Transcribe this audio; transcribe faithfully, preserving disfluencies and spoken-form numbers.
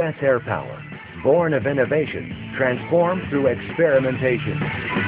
Air Power, born of innovation, transformed through experimentation.